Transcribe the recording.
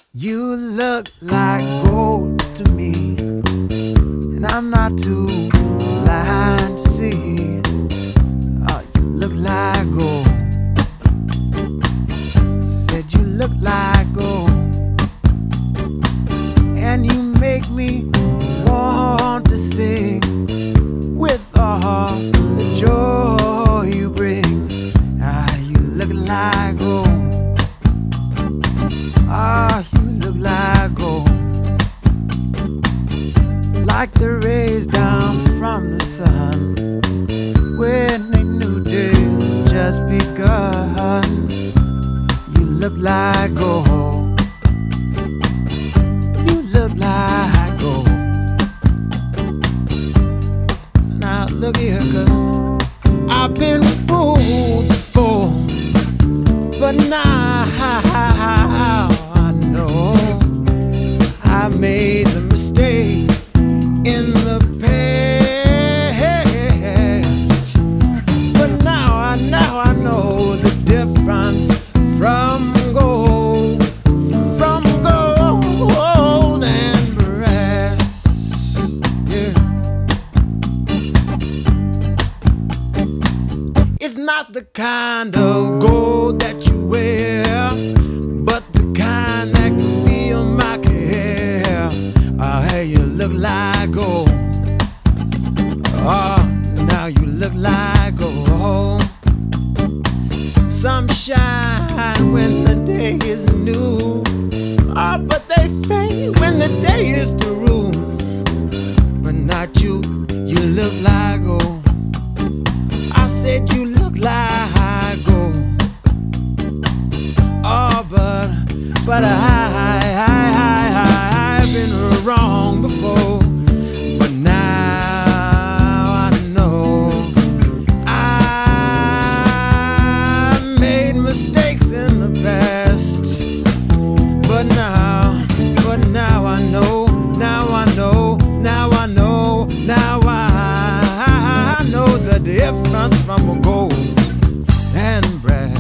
You look like gold to me, and I'm not too blind to see. Oh, you look like gold. Said you look like gold, and you make me want to sing with all the joy you bring. Ah, you look like gold. Ah, you look like gold, like the rays down from the sun when a new day's just begun. You look like gold. You look like gold. Now look here, 'cause I've been fooled before, but now I know I made the mistake in the past. But now I know the difference from gold and brass. Yeah. It's not the kind of gold that you wear, but the kind that can feel my care. Oh, hey, you look like gold. Oh, now you look like gold. Some shine when the day is new. Oh, but they fade when the day is through. But not you, you look like gold. I said you look like gold. Oh, but I've been wrong before. But now I know I made mistakes in the past. But now I know, now I know, now I know, now I know the difference from gold and brass.